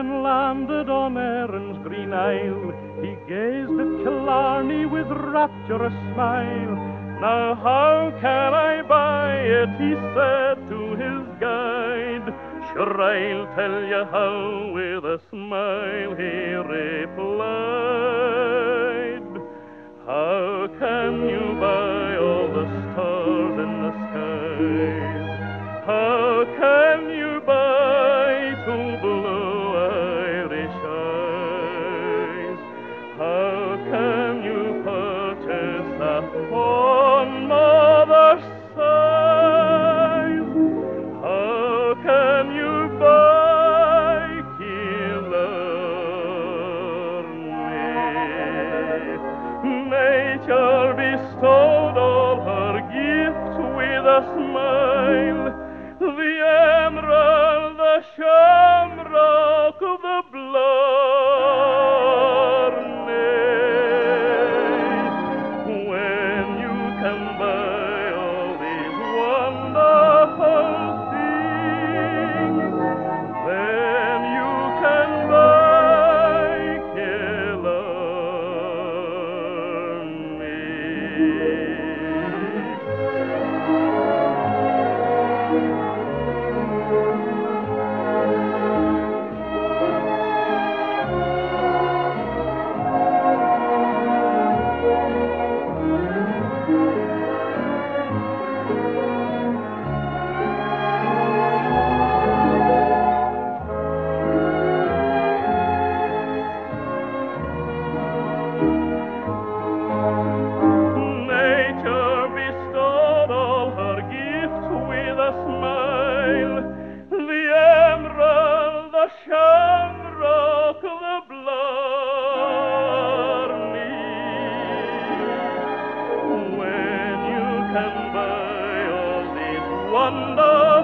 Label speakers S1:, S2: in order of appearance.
S1: When landed on Erin's green isle, he gazed at Killarney with rapturous smile. Now how can I buy it, he said to his guide. Sure, I'll tell you how, with a smile he replied. How can you buy all the stars in the skies? How can you buy two blue Irish eyes? How can you purchase that one mother's size? How can you buy Killarney? Nature bestowed all her gifts with a smile. The emerald, the shamrock, the blarney. When you can buy all these wonderful things, then you can buy Nature bestowed all her gifts with a smile. The emerald, the shamrock, the blarney. When you can buy all these wonders